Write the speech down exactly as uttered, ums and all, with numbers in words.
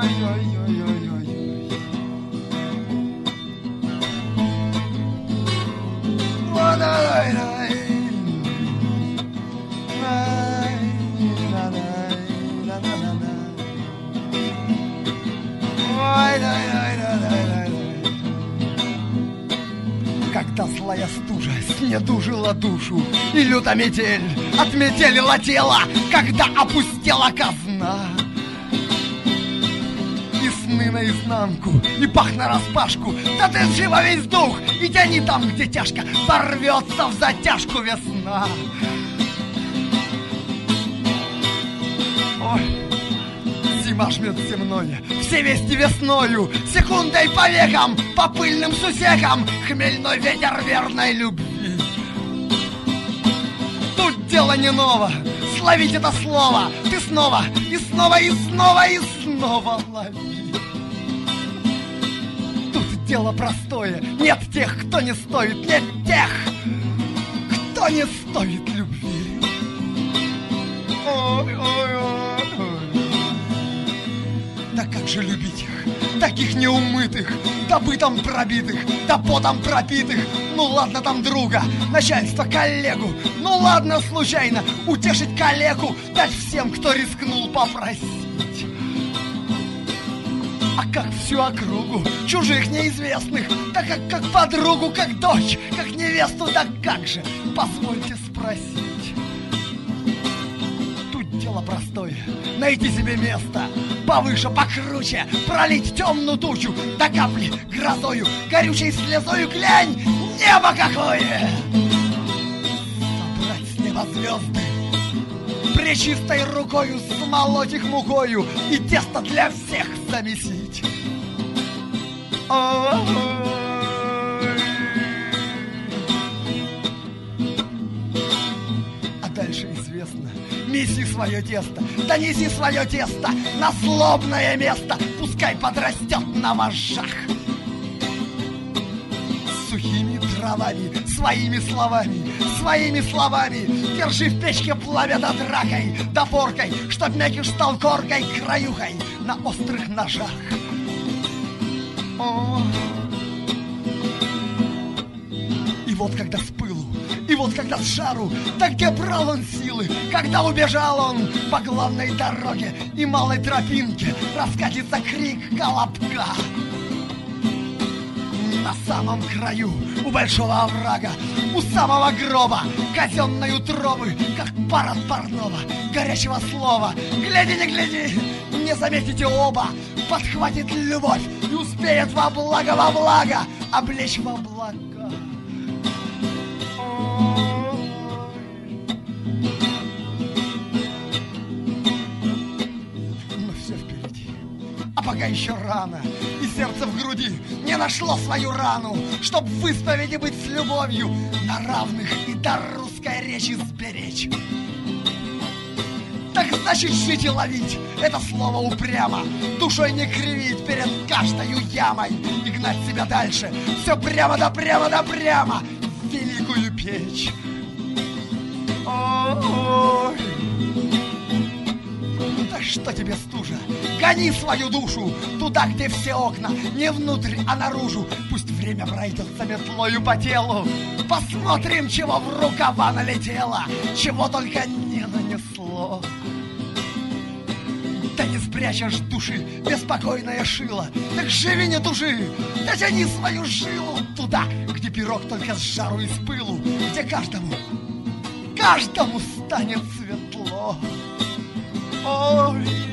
Когда злая стужа снедужила душу, и люта метель отметелила тело, когда опустела казна, и сны наизнанку, и пах нараспашку, да ты живо весь дух, и тяни там, где тяжко, порвется в затяжку весна. Ой, зима жмет земное, все вести весною, секундой по векам, по пыльным сусекам, хмельной ветер верной любви. Тут дело не ново, словить это слово, ты снова, и снова, и снова, и снова лови. Тут дело простое, нет тех, кто не стоит, нет тех, кто не стоит любви. Ой, ой, ой, ой. Да как же любить их, таких неумытых, да бытом пробитых, да потом пропитых. Ну ладно там друга, начальство, коллегу, ну ладно случайно утешить коллегу, дать всем, кто рискнул попросить. А как всю округу чужих неизвестных, да как, как подругу, как дочь, как невесту, да как же, позвольте спросить. Дело простое, найти себе место повыше, покруче, пролить темную тучу до капли грозою, горючей слезою, глянь, небо какое! Собрать с неба звезды, пречистой рукою смолоть их мукою и тесто для всех замесить. Ой. А дальше известно. Неси свое тесто, да неси свое тесто на злобное место, пускай подрастет на вожжах. Сухими травами, своими словами, своими словами держи в печке пламя да дракой, да поркой, чтоб мякиш стал коркой, краюхой на острых ножах. О. И вот когда с пылу, и вот когда с жару, да где брал он силы, когда убежал он по главной дороге и малой тропинке, раскатится крик колобка. На самом краю, у большого оврага, у самого гроба, казенной утробы, как пар от парного, горячего слова. Гляди, не гляди, не заметите оба, подхватит любовь и успеет во благо, во благо, облечь во благо. Пока еще рано, и сердце в груди не нашло свою рану, чтоб в исповеди быть с любовью на равных и дар русской речи сберечь. Так значит жить и ловить это слово упрямо, душой не кривить перед каждой ямой и гнать себя дальше, все прямо да прямо да прямо в великую печь. Ой. Да что тебе стужа? Гони свою душу туда, где все окна не внутрь, а наружу. Пусть время пройдется метлою по телу. Посмотрим, чего в рукава налетело, чего только не нанесло. Да не спрячешь души беспокойное шило, так живи, не тужи, да тяни свою жилу туда, где пирог только с жару и с пылу, где каждому, каждому станет светло. Ой.